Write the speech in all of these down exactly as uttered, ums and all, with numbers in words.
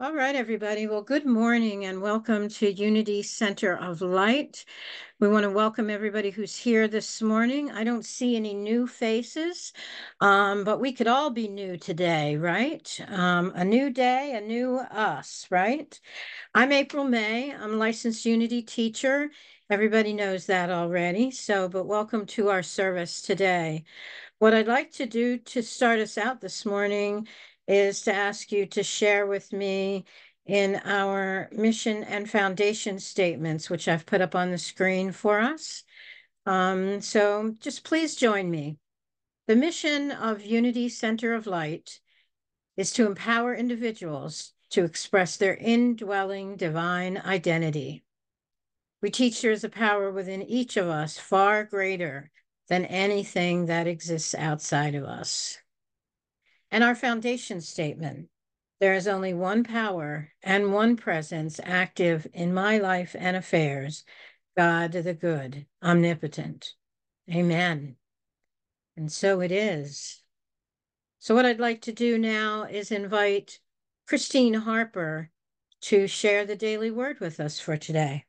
All right, everybody. Well, good morning and welcome to Unity Center of Light. We want to welcome everybody who's here this morning. I don't see any new faces, um, but we could all be new today, right? Um, a new day, a new us, right? I'm April May. I'm a licensed Unity teacher. Everybody knows that already. So, but welcome to our service today. What I'd like to do to start us out this morning is to ask you to share with me in our mission and foundation statements, which I've put up on the screen for us. Um, so just please join me. The mission of Unity Center of Light is to empower individuals to express their indwelling divine identity. We teach there is a power within each of us far greater than anything that exists outside of us. And our foundation statement, there is only one power and one presence active in my life and affairs, God the good, omnipotent. Amen. And so it is. So what I'd like to do now is invite Christine Harper to share the daily word with us for today.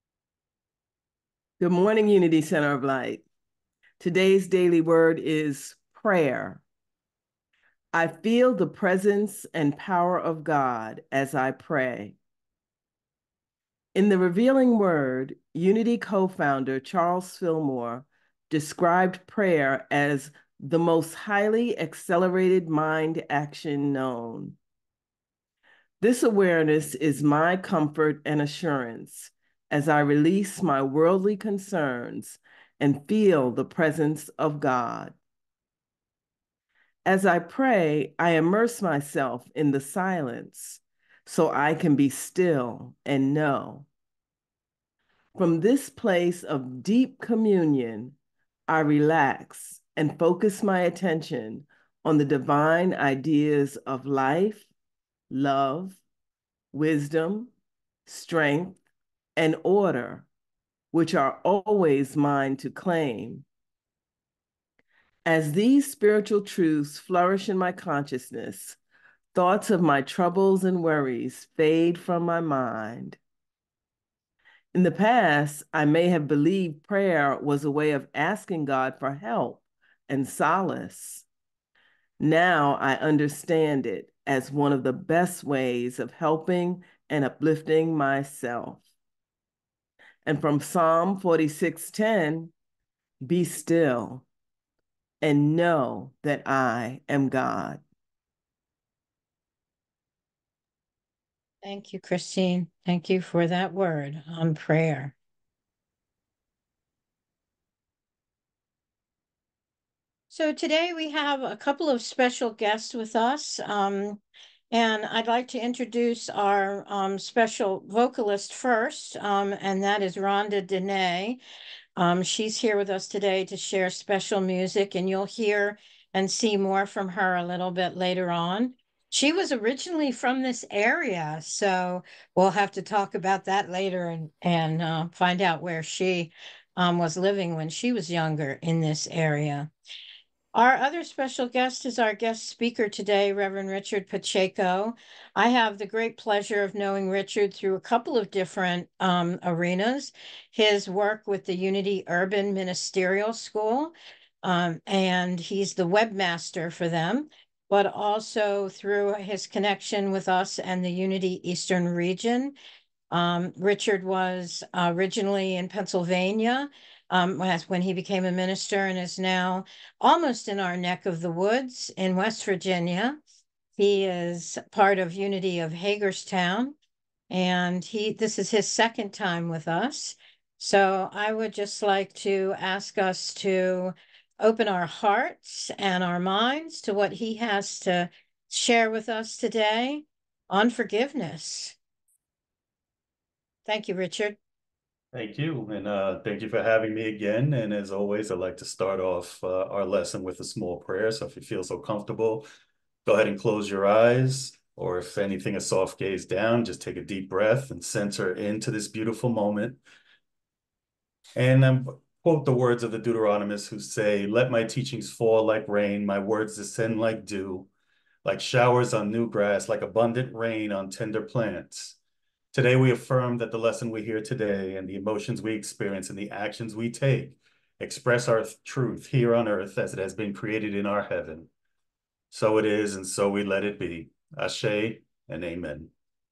Good morning, Unity Center of Light. Today's daily word is prayer. I feel the presence and power of God as I pray. In the Revealing Word, Unity co-founder Charles Fillmore described prayer as the most highly accelerated mind action known. This awareness is my comfort and assurance as I release my worldly concerns and feel the presence of God. As I pray, I immerse myself in the silence so I can be still and know. From this place of deep communion, I relax and focus my attention on the divine ideas of life, love, wisdom, strength, and order, which are always mine to claim. As these spiritual truths flourish in my consciousness, thoughts of my troubles and worries fade from my mind. In the past, I may have believed prayer was a way of asking God for help and solace. Now I understand it as one of the best ways of helping and uplifting myself. And from Psalm forty-six ten, be still and know that I am God. Thank you, Christine. Thank you for that word on prayer. So today we have a couple of special guests with us. Um, and I'd like to introduce our um, special vocalist first, um, and that is Rhonda Dene. Um, she's here with us today to share special music, and you'll hear and see more from her a little bit later on. She was originally from this area, so we'll have to talk about that later and, and uh, find out where she um, was living when she was younger in this area. Our other special guest is our guest speaker today, Reverend Richard Pacheco. I have the great pleasure of knowing Richard through a couple of different um, arenas. His work with the Unity Urban Ministerial School, um, and he's the webmaster for them, but also through his connection with us and the Unity Eastern Region. Um, Richard was originally in Pennsylvania um, when he became a minister and is now almost in our neck of the woods in West Virginia. He is part of Unity of Hagerstown, and he this is his second time with us. So I would just like to ask us to open our hearts and our minds to what he has to share with us today on forgiveness. Thank you, Richard. Thank you. And uh, thank you for having me again. And as always, I'd like to start off uh, our lesson with a small prayer. So if you feel so comfortable, go ahead and close your eyes. Or if anything, a soft gaze down, just take a deep breath and center into this beautiful moment. And um, quote the words of the Deuteronomists who say, "Let my teachings fall like rain, my words descend like dew. like showers on new grass, like abundant rain on tender plants. Today, we affirm that the lesson we hear today and the emotions we experience and the actions we take express our truth here on earth as it has been created in our heaven. So it is, and so we let it be. Ashe and amen.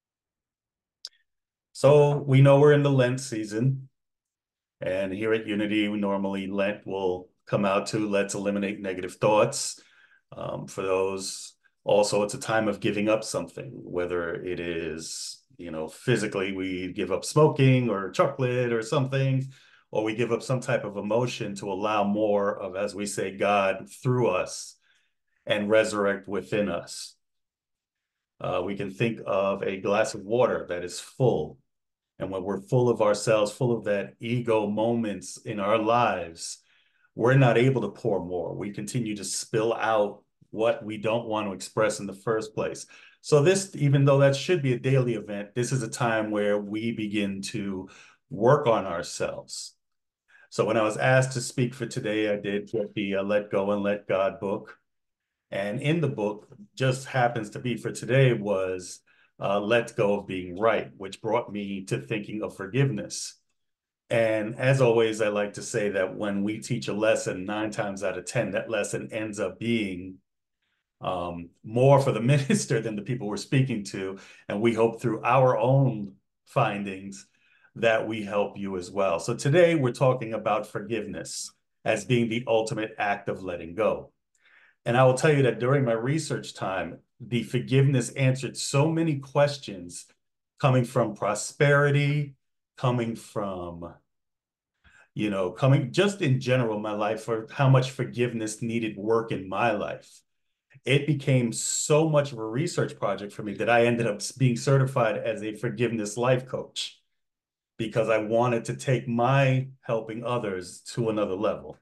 So we know we're in the Lent season, and here at Unity, we normally Lent will come out to let's eliminate negative thoughts. Um, for those, also, it's a time of giving up something, whether it is, you know, physically we give up smoking or chocolate or something, or we give up some type of emotion to allow more of, as we say, God through us and resurrect within us. Uh, we can think of a glass of water that is full. And when we're full of ourselves, full of that ego moments in our lives, we're not able to pour more. We continue to spill out what we don't want to express in the first place. So this, even though that should be a daily event, this is a time where we begin to work on ourselves. So when I was asked to speak for today, I did get the uh, Let Go and Let God book. And in the book, just happens to be for today was uh, Let Go of Being Right, which brought me to thinking of forgiveness. And as always, I like to say that when we teach a lesson, nine times out of ten, that lesson ends up being um, more for the minister than the people we're speaking to. And we hope through our own findings that we help you as well. So today we're talking about forgiveness as being the ultimate act of letting go. And I will tell you that during my research time, the forgiveness answered so many questions coming from prosperity, coming from, you know, coming just in general, my life, for how much forgiveness needed work in my life. It became so much of a research project for me that I ended up being certified as a forgiveness life coach because I wanted to take my helping others to another level.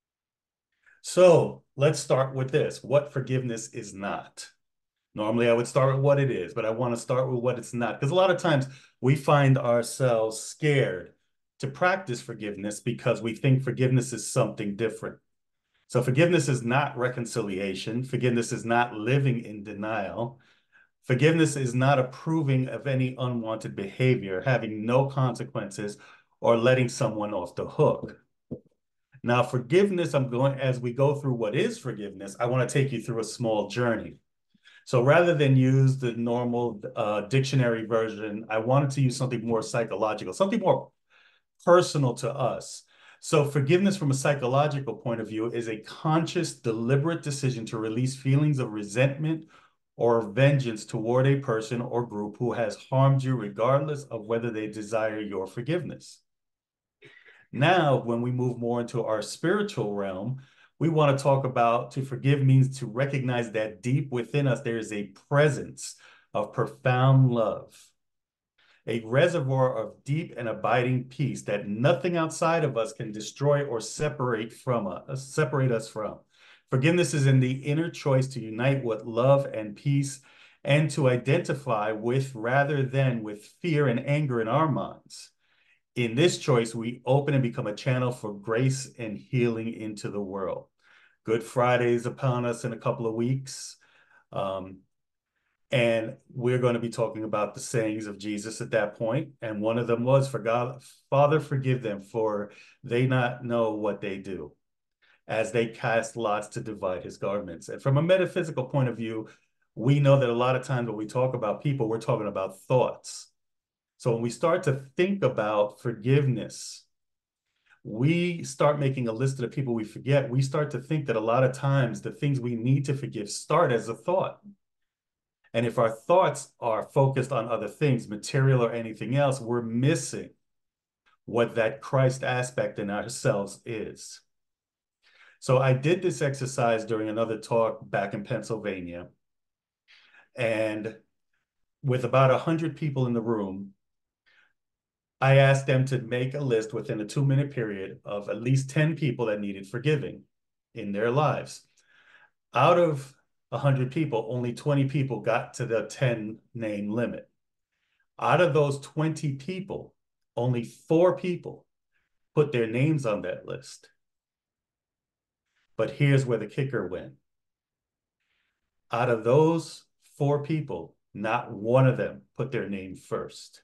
So let's start with this, what forgiveness is not. Normally I would start with what it is, but I want to start with what it's not, because a lot of times we find ourselves scared to practice forgiveness because we think forgiveness is something different. So forgiveness is not reconciliation. Forgiveness is not living in denial. Forgiveness is not approving of any unwanted behavior, having no consequences, or letting someone off the hook. Now, forgiveness, I'm going, as we go through what is forgiveness, I want to take you through a small journey. So rather than use the normal uh, dictionary version, I wanted to use something more psychological, something more personal to us. So forgiveness from a psychological point of view is a conscious, deliberate decision to release feelings of resentment or vengeance toward a person or group who has harmed you, regardless of whether they desire your forgiveness. Now, when we move more into our spiritual realm, we want to talk about to forgive means to recognize that deep within us, there is a presence of profound love, a reservoir of deep and abiding peace that nothing outside of us can destroy or separate from us, separate us from. Forgiveness is in the inner choice to unite with love and peace and to identify with rather than with fear and anger in our minds. In this choice, we open and become a channel for grace and healing into the world. Good Friday is upon us in a couple of weeks. Um, and we're going to be talking about the sayings of Jesus at that point. And one of them was, "For God, Father, forgive them, for they not know what they do," as they cast lots to divide his garments. And from a metaphysical point of view, we know that a lot of times when we talk about people, we're talking about thoughts. So when we start to think about forgiveness, we start making a list of the people we forget. We start to think that a lot of times the things we need to forgive start as a thought. And if our thoughts are focused on other things, material or anything else, we're missing what that Christ aspect in ourselves is. So I did this exercise during another talk back in Pennsylvania. And with about one hundred people in the room, I asked them to make a list within a two-minute period of at least ten people that needed forgiving in their lives. Out of one hundred people, only twenty people got to the ten name limit. Out of those twenty people, only four people put their names on that list. But here's where the kicker went. Out of those four people, not one of them put their name first.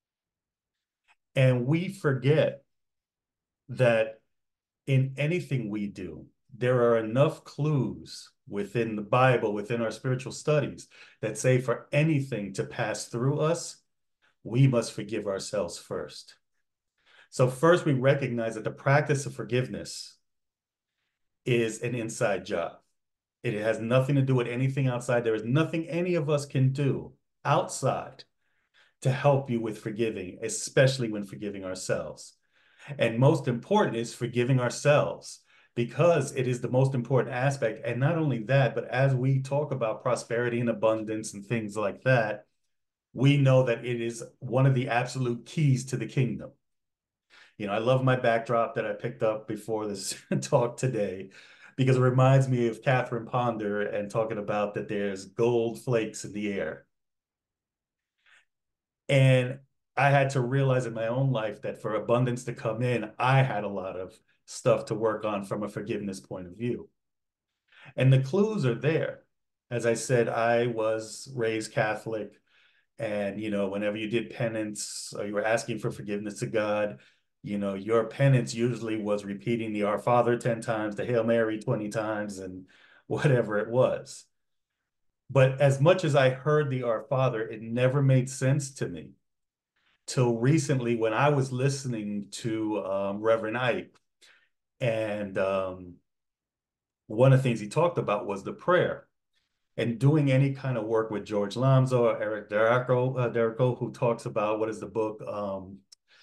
And we forget that in anything we do, there are enough clues within the Bible, within our spiritual studies, that say for anything to pass through us, we must forgive ourselves first. So first, we recognize that the practice of forgiveness is an inside job. It has nothing to do with anything outside. There is nothing any of us can do outside to help you with forgiving, especially when forgiving ourselves. And most important is forgiving ourselves, because it is the most important aspect. And not only that, but as we talk about prosperity and abundance and things like that, we know that it is one of the absolute keys to the kingdom. You know, I love my backdrop that I picked up before this talk today, because it reminds me of Catherine Ponder and talking about that there's gold flakes in the air. And I had to realize in my own life that for abundance to come in, I had a lot of stuff to work on from a forgiveness point of view. And the clues are there. As I said, I was raised Catholic. And, you know, whenever you did penance or you were asking for forgiveness to God, you know, your penance usually was repeating the Our Father ten times, the Hail Mary twenty times, and whatever it was. But as much as I heard the Our Father, it never made sense to me till recently when I was listening to um, Reverend Ike. And um, one of the things he talked about was the prayer. And doing any kind of work with George Lamzo or Eric Derrico, uh, Derrico, who talks about, what is the book? Um,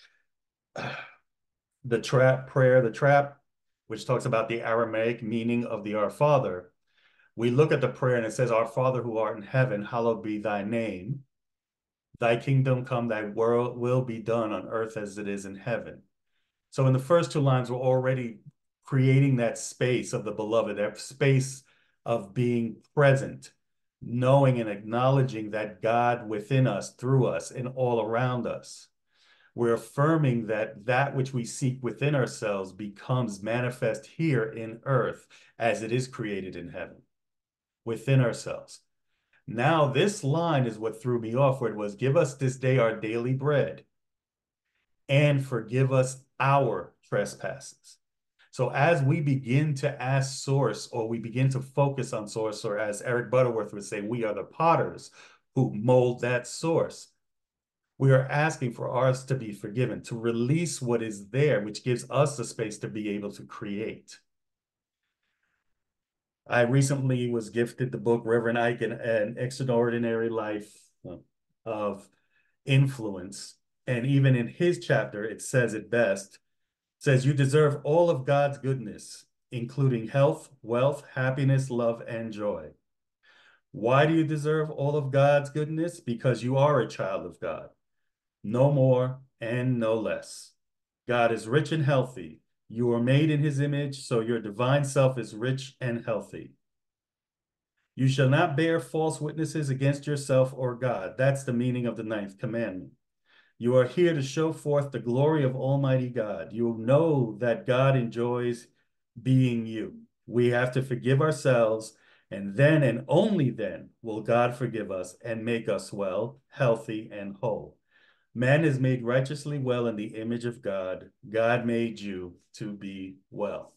the Trap Prayer, the Trap, which talks about the Aramaic meaning of the Our Father. We look at the prayer and it says, Our Father who art in heaven, hallowed be thy name. Thy kingdom come, thy world will be done on earth as it is in heaven. So in the first two lines, we're already creating that space of the beloved, that space of being present, knowing and acknowledging that God within us, through us, and all around us. We're affirming that that which we seek within ourselves becomes manifest here in earth as it is created in heaven, within ourselves. Now, this line is what threw me off, where it was, give us this day our daily bread and forgive us our trespasses. So as we begin to ask Source, or we begin to focus on Source, or as Eric Butterworth would say, we are the potters who mold that Source. We are asking for ours to be forgiven, to release what is there, which gives us the space to be able to create. I recently was gifted the book Reverend Ike, An, An Extraordinary Life of Influence. And even in his chapter, it says it best. Says you deserve all of God's goodness, including health, wealth, happiness, love, and joy. Why do you deserve all of God's goodness? Because you are a child of God, no more and no less. God is rich and healthy. You are made in his image, so your divine self is rich and healthy. You shall not bear false witnesses against yourself or God. That's the meaning of the ninth commandment. You are here to show forth the glory of Almighty God. You know that God enjoys being you. We have to forgive ourselves, and then and only then will God forgive us and make us well, healthy, and whole. Man is made righteously well in the image of God. God made you to be well.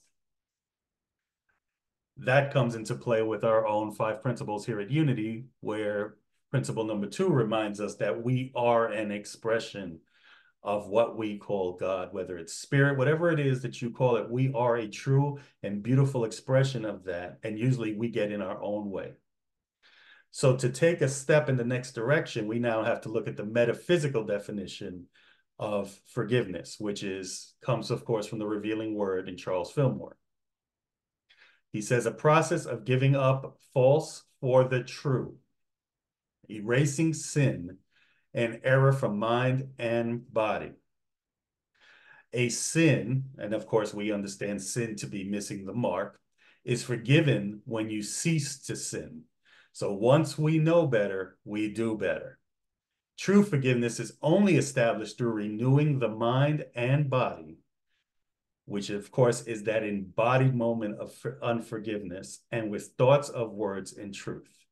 That comes into play with our own five principles here at Unity, where principle number two reminds us that we are an expression of what we call God, whether it's spirit, whatever it is that you call it, we are a true and beautiful expression of that. And usually we get in our own way. So to take a step in the next direction, we now have to look at the metaphysical definition of forgiveness, which is comes, of course, from the Revealing Word in Charles Fillmore. He says, a process of giving up false for the true, erasing sin and error from mind and body. A sin, and of course we understand sin to be missing the mark, is forgiven when you cease to sin. So once we know better, we do better. True forgiveness is only established through renewing the mind and body, which of course is that embodied moment of unforgiveness, and with thoughts of words and truth.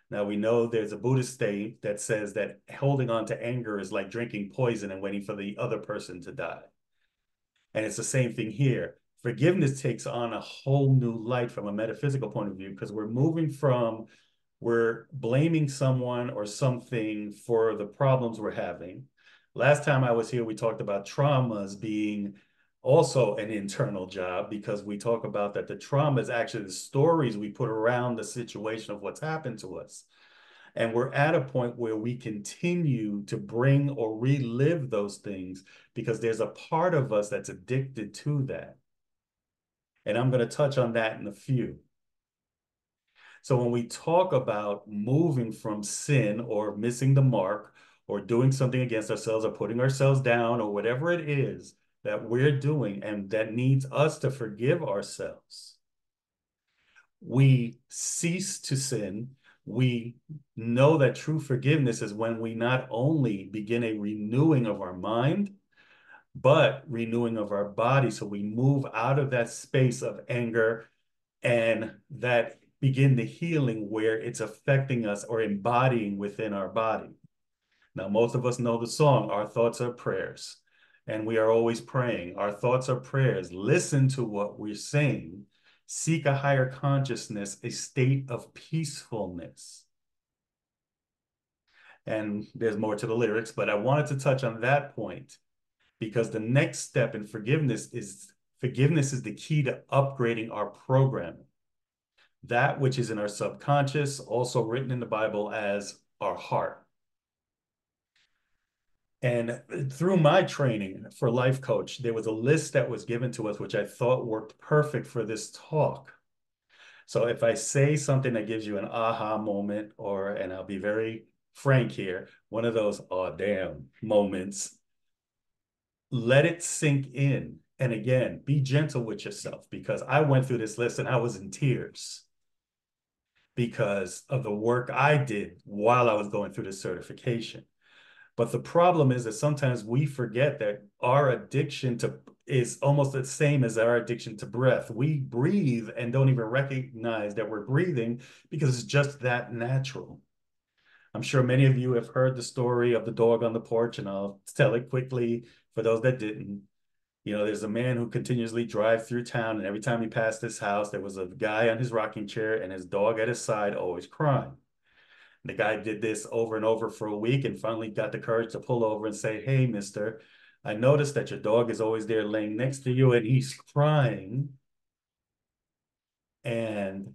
Now, we know there's a Buddhist state that says that holding on to anger is like drinking poison and waiting for the other person to die. And it's the same thing here. Forgiveness takes on a whole new light from a metaphysical point of view, because we're moving from, we're blaming someone or something for the problems we're having. Last time I was here, we talked about traumas being also an internal job, because we talk about that the trauma is actually the stories we put around the situation of what's happened to us. And we're at a point where we continue to bring or relive those things because there's a part of us that's addicted to that. And I'm going to touch on that in a few. So when we talk about moving from sin or missing the mark or doing something against ourselves or putting ourselves down or whatever it is that we're doing and that needs us to forgive ourselves, we cease to sin. We know that true forgiveness is when we not only begin a renewing of our mind, but renewing of our body. So we move out of that space of anger and that begin the healing where it's affecting us or embodying within our body. Now, most of us know the song, Our Thoughts Are Prayers, and we are always praying. Our thoughts are prayers. Listen to what we're saying. Seek a higher consciousness, a state of peacefulness. And there's more to the lyrics, but I wanted to touch on that point because the next step in forgiveness is forgiveness is the key to upgrading our programming. That which is in our subconscious, also written in the Bible as our heart. And through my training for life coach, there was a list that was given to us, which I thought worked perfect for this talk. So if I say something that gives you an aha moment, or, and I'll be very frank here, one of those, oh, damn moments, let it sink in. And again, be gentle with yourself, because I went through this list and I was in tears because of the work I did while I was going through the certification. But the problem is that sometimes we forget that our addiction to is almost the same as our addiction to breath. We breathe and don't even recognize that we're breathing because it's just that natural. I'm sure many of you have heard the story of the dog on the porch, and I'll tell it quickly for those that didn't. You know, there's a man who continuously drives through town, and every time he passed this house, there was a guy on his rocking chair and his dog at his side always crying. The guy did this over and over for a week and finally got the courage to pull over and say, hey, mister, I noticed that your dog is always there laying next to you and he's crying. And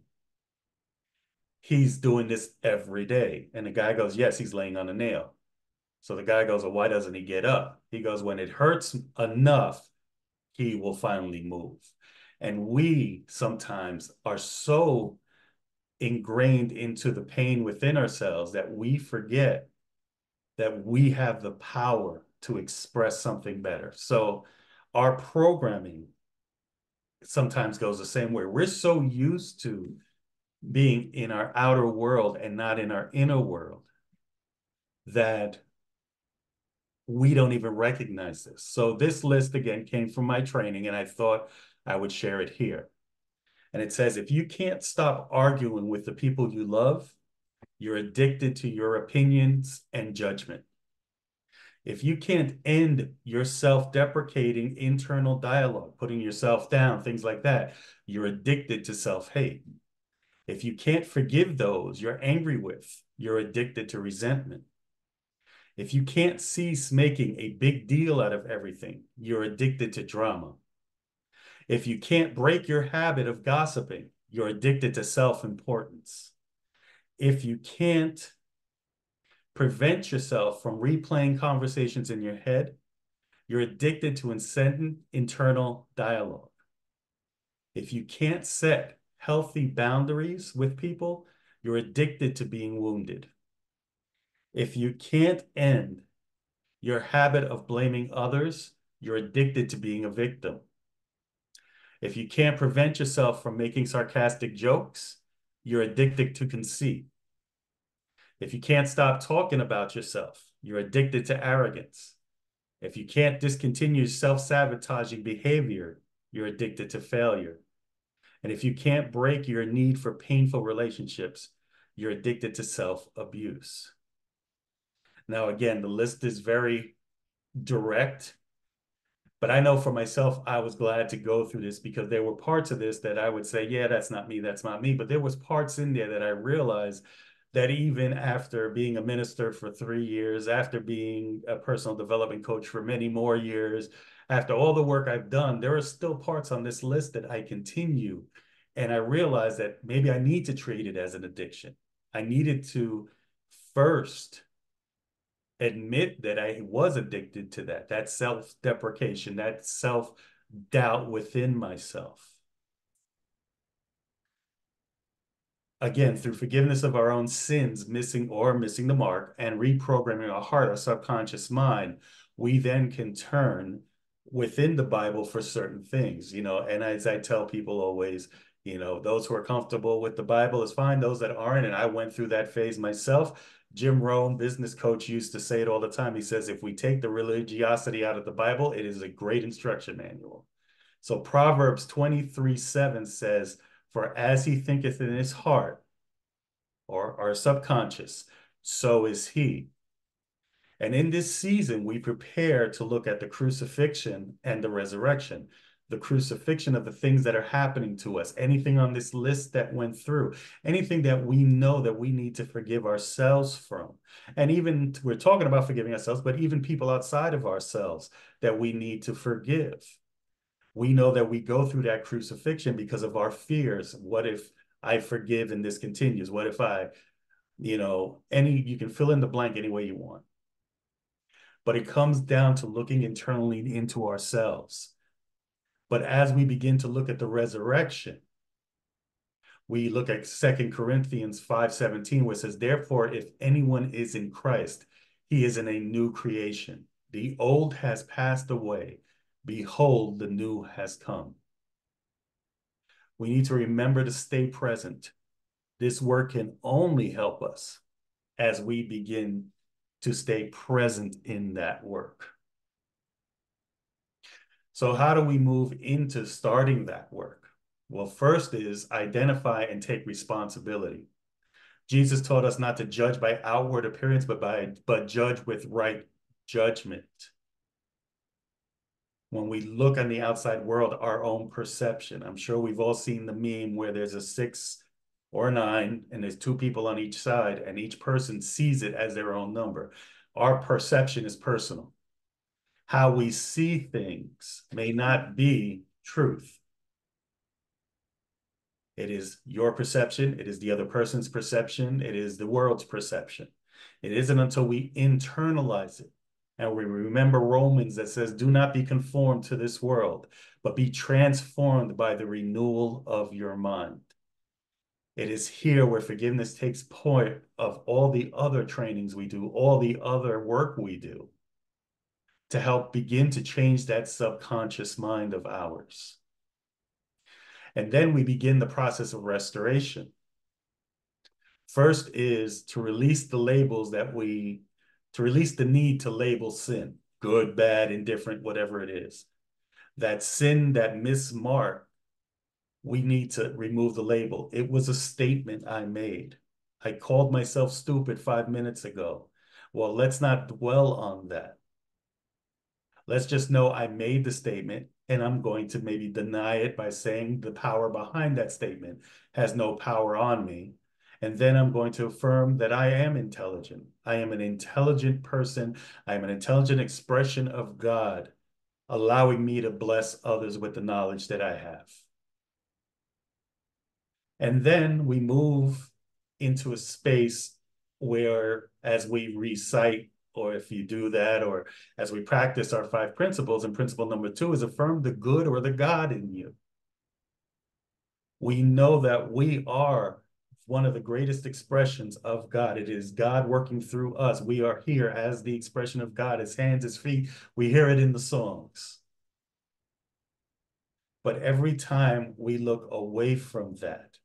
he's doing this every day. And the guy goes, yes, he's laying on a nail. So the guy goes, well, why doesn't he get up? He goes, when it hurts enough, he will finally move. And we sometimes are so ingrained into the pain within ourselves that we forget that we have the power to express something better. So our programming sometimes goes the same way. We're so used to being in our outer world and not in our inner world that we don't even recognize this. So this list, again, came from my training, and I thought I would share it here. And it says, if you can't stop arguing with the people you love, you're addicted to your opinions and judgment. If you can't end your self-deprecating internal dialogue, putting yourself down, things like that, you're addicted to self-hate. If you can't forgive those you're angry with, you're addicted to resentment. If you can't cease making a big deal out of everything, you're addicted to drama. If you can't break your habit of gossiping, you're addicted to self-importance. If you can't prevent yourself from replaying conversations in your head, you're addicted to incessant internal dialogue. If you can't set healthy boundaries with people, you're addicted to being wounded. If you can't end your habit of blaming others, you're addicted to being a victim. If you can't prevent yourself from making sarcastic jokes, you're addicted to conceit. If you can't stop talking about yourself, you're addicted to arrogance. If you can't discontinue self-sabotaging behavior, you're addicted to failure. And if you can't break your need for painful relationships, you're addicted to self-abuse. Now, again, the list is very direct, but I know for myself, I was glad to go through this because there were parts of this that I would say, yeah, that's not me, that's not me. But there was parts in there that I realized that even after being a minister for three years, after being a personal development coach for many more years, after all the work I've done, there are still parts on this list that I continue. And I realized that maybe I need to treat it as an addiction. I needed to first admit that I was addicted to that, that self-deprecation, that self-doubt within myself. Again, through forgiveness of our own sins, missing or missing the mark, and reprogramming our heart, our subconscious mind, we then can turn within the Bible for certain things, you know, and as I tell people always, you know, those who are comfortable with the Bible is fine, those that aren't, and I went through that phase myself. Jim Rohn, business coach, used to say it all the time. He says, if we take the religiosity out of the Bible, it is a great instruction manual. So Proverbs twenty-three seven says, for as he thinketh in his heart, or our subconscious, so is he. And in this season, we prepare to look at the crucifixion and the resurrection. The crucifixion of the things that are happening to us, anything on this list that went through, anything that we know that we need to forgive ourselves from. And even, we're talking about forgiving ourselves, but even people outside of ourselves that we need to forgive. We know that we go through that crucifixion because of our fears. What if I forgive and this continues? What if I, you know, any, you can fill in the blank any way you want. But it comes down to looking internally into ourselves. But as we begin to look at the resurrection, we look at Second Corinthians five seventeen, where it says, therefore, if anyone is in Christ, he is in a new creation. The old has passed away. Behold, the new has come. We need to remember to stay present. This work can only help us as we begin to stay present in that work. So how do we move into starting that work? Well, first is identify and take responsibility. Jesus taught us not to judge by outward appearance, but by but judge with right judgment. When we look on the outside world, our own perception. I'm sure we've all seen the meme where there's a six or a nine, and there's two people on each side, and each person sees it as their own number. Our perception is personal. How we see things may not be truth. It is your perception. It is the other person's perception. It is the world's perception. It isn't until we internalize it and we remember Romans that says, do not be conformed to this world, but be transformed by the renewal of your mind. It is here where forgiveness takes point of all the other trainings we do, all the other work we do, to help begin to change that subconscious mind of ours. And then we begin the process of restoration. First is to release the labels that we, to release the need to label sin, good, bad, indifferent, whatever it is. That sin that missed mark, we need to remove the label. It was a statement I made. I called myself stupid five minutes ago. Well, let's not dwell on that. Let's just know I made the statement and I'm going to maybe deny it by saying the power behind that statement has no power on me. And then I'm going to affirm that I am intelligent. I am an intelligent person. I am an intelligent expression of God, allowing me to bless others with the knowledge that I have. And then we move into a space where, as we recite, or if you do that, or as we practice our five principles, and principle number two is affirm the good or the God in you. We know that we are one of the greatest expressions of God. It is God working through us. We are here as the expression of God, his hands, his feet. We hear it in the songs. But every time we look away from that,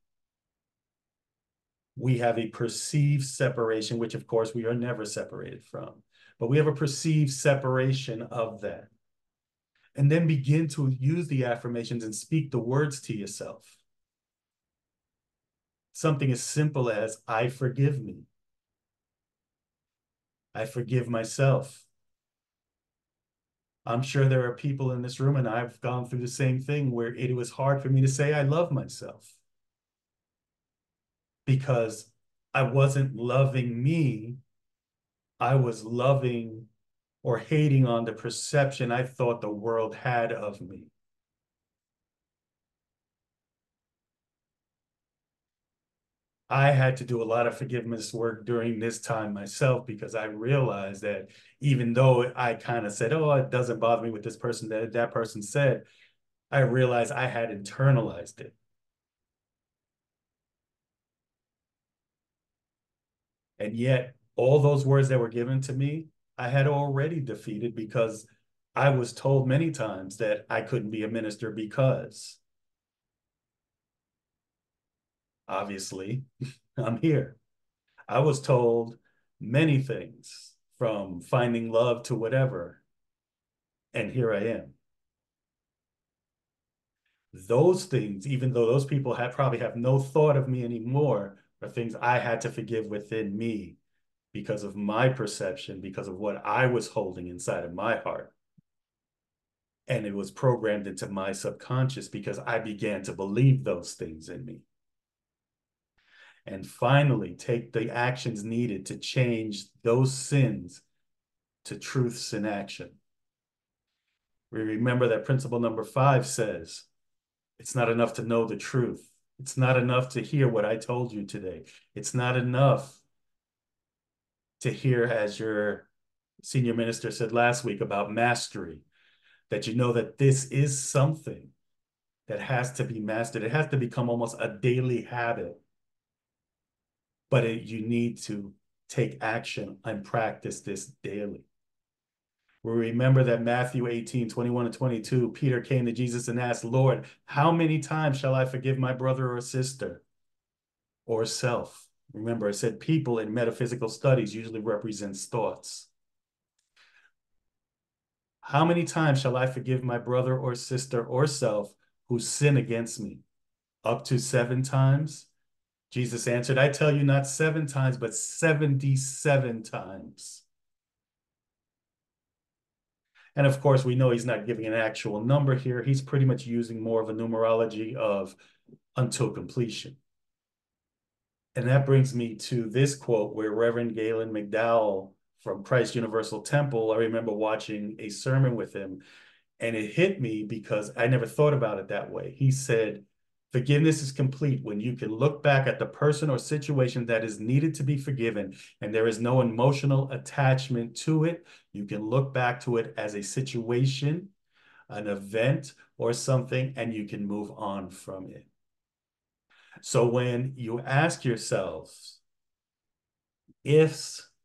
we have a perceived separation, which of course we are never separated from, but we have a perceived separation of that. And then begin to use the affirmations and speak the words to yourself. Something as simple as, I forgive me. I forgive myself. I'm sure there are people in this room, and I've gone through the same thing, where it was hard for me to say I love myself because I wasn't loving me. I was loving or hating on the perception I thought the world had of me. I had to do a lot of forgiveness work during this time myself, because I realized that even though I kind of said, oh, it doesn't bother me what this person, that, that person said, I realized I had internalized it. And yet all those words that were given to me, I had already defeated, because I was told many times that I couldn't be a minister because obviously I'm here. I was told many things, from finding love to whatever, and here I am. Those things, even though those people have probably have no thought of me anymore, are things I had to forgive within me because of my perception, because of what I was holding inside of my heart. And it was programmed into my subconscious because I began to believe those things in me. And finally, take the actions needed to change those sins to truths in action. We remember that principle number five says, it's not enough to know the truth. It's not enough to hear what I told you today. It's not enough to hear, as your senior minister said last week, about mastery, that you know that this is something that has to be mastered. It has to become almost a daily habit. But it, you need to take action and practice this daily. We remember that Matthew eighteen, twenty-one and twenty-two, Peter came to Jesus and asked, Lord, how many times shall I forgive my brother or sister or self? Remember, I said people in metaphysical studies usually represents thoughts. How many times shall I forgive my brother or sister or self who sin against me? Up to seven times? Jesus answered, I tell you, not seven times, but seventy-seven times. And of course, we know he's not giving an actual number here. He's pretty much using more of a numerology of until completion. And that brings me to this quote where Reverend Galen McDowell from Christ Universal Temple, I remember watching a sermon with him, and it hit me because I never thought about it that way. He said, forgiveness is complete when you can look back at the person or situation that is needed to be forgiven, and there is no emotional attachment to it. You can look back to it as a situation, an event, or something, and you can move on from it. So when you ask yourselves, ifs,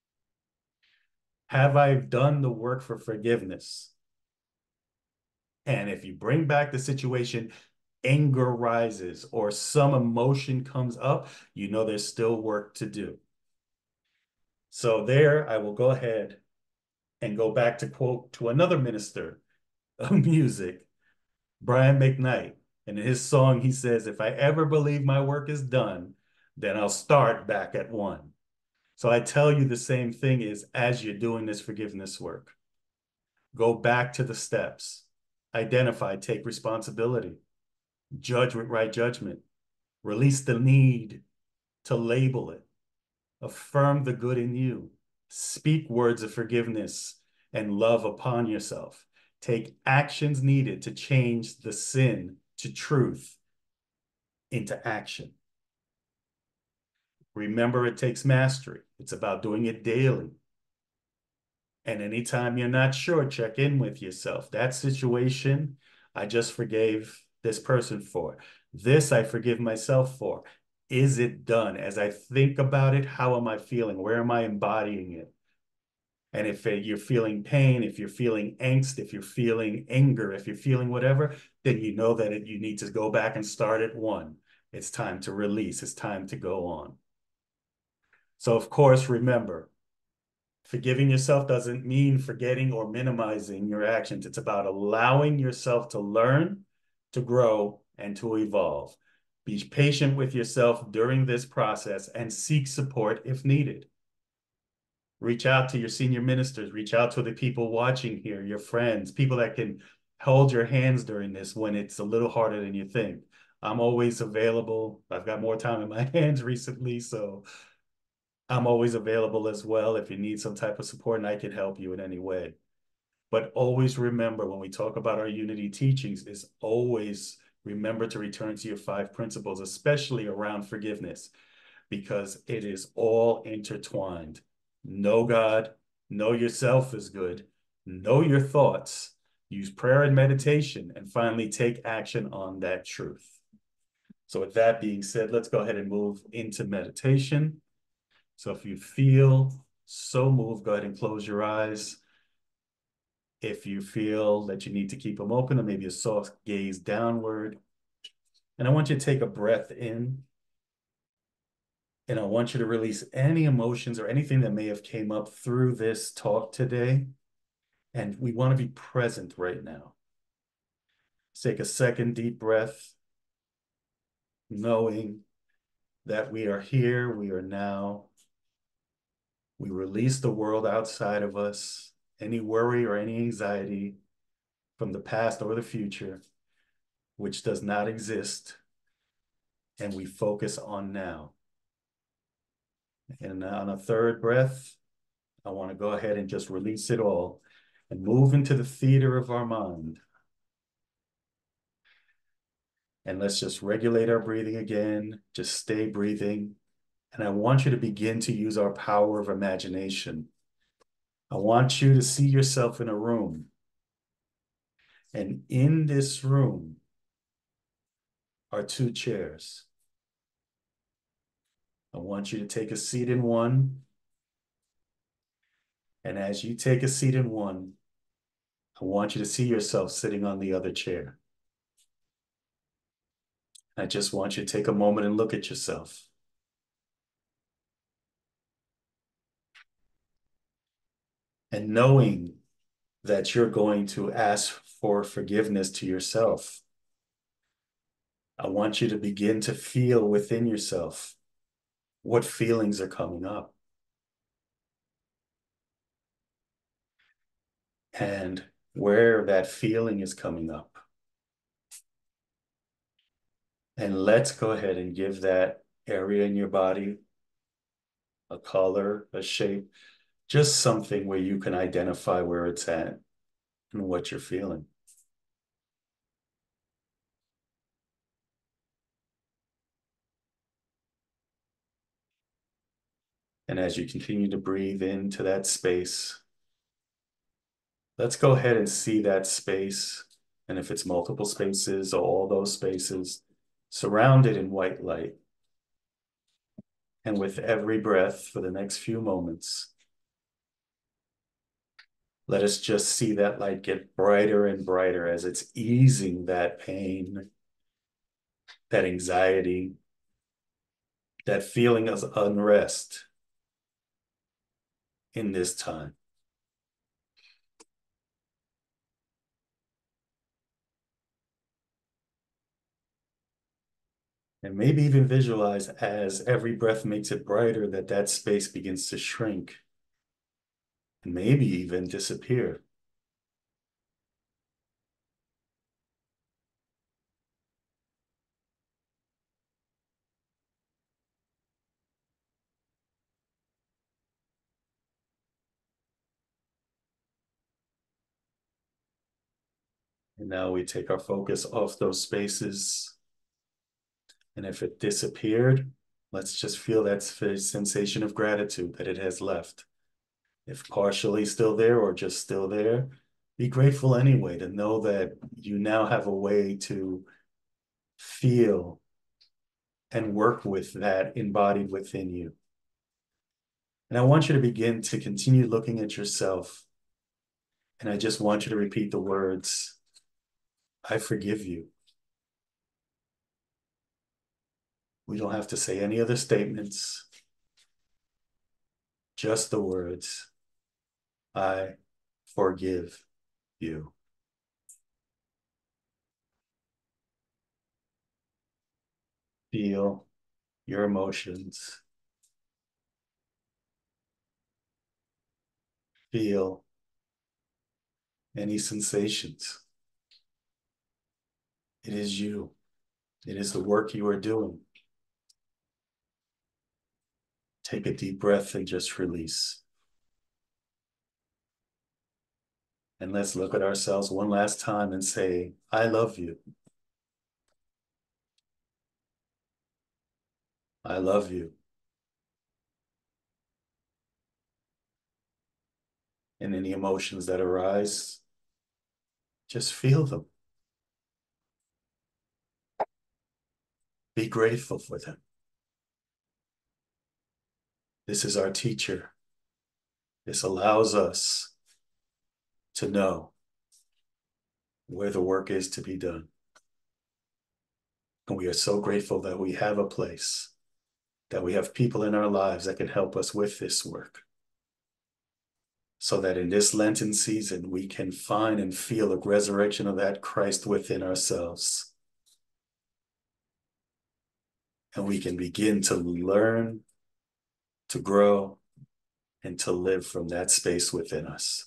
have I done the work for forgiveness? And if you bring back the situation, anger rises or some emotion comes up, you know there's still work to do. So there, I will go ahead and go back to quote to another minister of music, Brian McKnight. And in his song, he says, if I ever believe my work is done, then I'll start back at one. So I tell you the same thing is, as you're doing this forgiveness work, go back to the steps, identify, take responsibility, judge with right judgment, release the need to label it, affirm the good in you, speak words of forgiveness and love upon yourself, take actions needed to change the sin to truth into action. Remember, it takes mastery. It's about doing it daily. And anytime you're not sure, check in with yourself. That situation, I just forgave this person for. This I forgive myself for. Is it done? As I think about it, how am I feeling? Where am I embodying it? And if you're feeling pain, if you're feeling angst, if you're feeling anger, if you're feeling whatever, then you know that it, you need to go back and start at one. It's time to release. It's time to go on. So, of course, remember, forgiving yourself doesn't mean forgetting or minimizing your actions. It's about allowing yourself to learn, to grow, and to evolve. Be patient with yourself during this process and seek support if needed. Reach out to your senior ministers, reach out to the people watching here, your friends, people that can hold your hands during this when it's a little harder than you think. I'm always available. I've got more time in my hands recently, so I'm always available as well if you need some type of support and I can help you in any way. But always remember, when we talk about our unity teachings, is always remember to return to your five principles, especially around forgiveness, because it is all intertwined. Know God, know yourself is good, know your thoughts, use prayer and meditation, and finally take action on that truth. So with that being said, let's go ahead and move into meditation. So if you feel so moved, go ahead and close your eyes. If you feel that you need to keep them open, or maybe a soft gaze downward. And I want you to take a breath in. And I want you to release any emotions or anything that may have came up through this talk today. And we want to be present right now. Take a second deep breath, knowing that we are here, we are now. We release the world outside of us, any worry or any anxiety from the past or the future, which does not exist. And we focus on now. And on a third breath, I want to go ahead and just release it all and move into the theater of our mind. And let's just regulate our breathing again. Just stay breathing. And I want you to begin to use our power of imagination. I want you to see yourself in a room. And in this room are two chairs. I want you to take a seat in one. And as you take a seat in one, I want you to see yourself sitting on the other chair. I just want you to take a moment and look at yourself. And knowing that you're going to ask for forgiveness to yourself, I want you to begin to feel within yourself what feelings are coming up. And where that feeling is coming up. And let's go ahead and give that area in your body a color, a shape, just something where you can identify where it's at and what you're feeling. And as you continue to breathe into that space, let's go ahead and see that space. And if it's multiple spaces or all those spaces, surrounded in white light. And with every breath for the next few moments, let us just see that light get brighter and brighter as it's easing that pain, that anxiety, that feeling of unrest in this time. And maybe even visualize as every breath makes it brighter that that space begins to shrink and maybe even disappear. And now we take our focus off those spaces. And if it disappeared, let's just feel that sensation of gratitude that it has left. If partially still there or just still there, be grateful anyway to know that you now have a way to feel and work with that embodied within you. And I want you to begin to continue looking at yourself. And I just want you to repeat the words, I forgive you. We don't have to say any other statements, just the words, I forgive you. Feel your emotions. Feel any sensations. It is you. It is the work you are doing. Take a deep breath and just release. And let's look at ourselves one last time and say, I love you. I love you. And any emotions that arise, just feel them. Be grateful for them. This is our teacher. This allows us to know where the work is to be done. And we are so grateful that we have a place, that we have people in our lives that can help us with this work. So that in this Lenten season, we can find and feel the resurrection of that Christ within ourselves. And we can begin to learn, to grow, and to live from that space within us.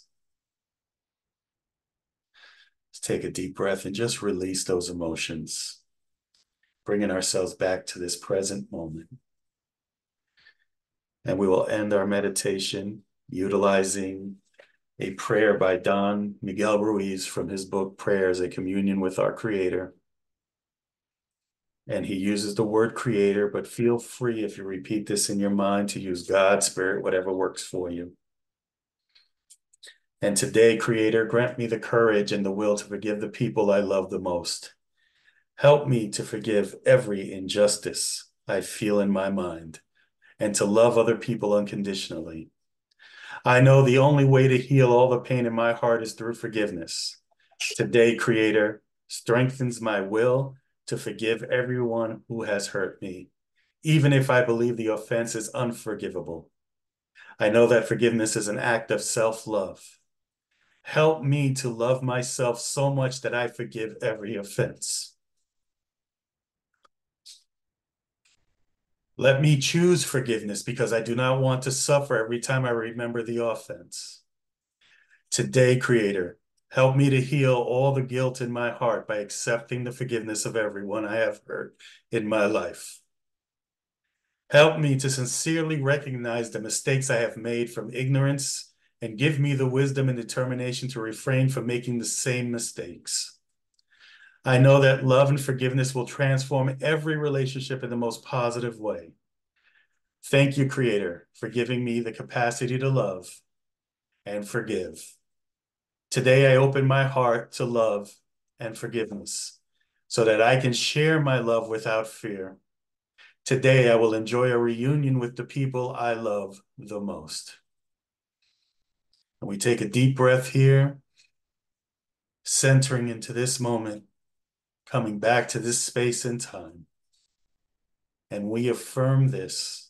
Let's take a deep breath and just release those emotions, bringing ourselves back to this present moment. And we will end our meditation utilizing a prayer by Don Miguel Ruiz from his book, Prayers, A Communion with Our Creator. And he uses the word creator, but feel free if you repeat this in your mind to use God, Spirit, whatever works for you. And today, Creator, grant me the courage and the will to forgive the people I love the most. Help me to forgive every injustice I feel in my mind and to love other people unconditionally. I know the only way to heal all the pain in my heart is through forgiveness. Today, Creator, strengthens my will to forgive everyone who has hurt me, even if I believe the offense is unforgivable. I know that forgiveness is an act of self-love. Help me to love myself so much that I forgive every offense. Let me choose forgiveness because I do not want to suffer every time I remember the offense. Today, Creator, help me to heal all the guilt in my heart by accepting the forgiveness of everyone I have hurt in my life. Help me to sincerely recognize the mistakes I have made from ignorance and give me the wisdom and determination to refrain from making the same mistakes. I know that love and forgiveness will transform every relationship in the most positive way. Thank you, Creator, for giving me the capacity to love and forgive. Today, I open my heart to love and forgiveness so that I can share my love without fear. Today, I will enjoy a reunion with the people I love the most. And we take a deep breath here, centering into this moment, coming back to this space and time. And we affirm this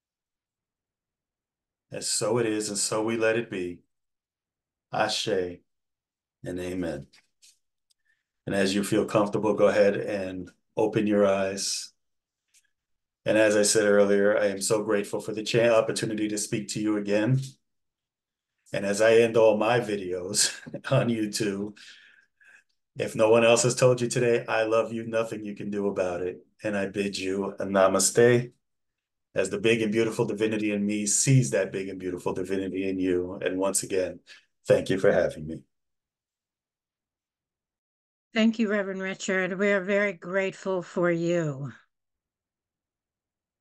as so it is, and so we let it be. Ashe and amen. And as you feel comfortable, go ahead and open your eyes. And as I said earlier, I am so grateful for the chance, opportunity to speak to you again. And as I end all my videos on YouTube, if no one else has told you today, I love you, nothing you can do about it. And I bid you a namaste, as the big and beautiful divinity in me sees that big and beautiful divinity in you. And once again, thank you for having me. Thank you, Reverend Richard. We are very grateful for you.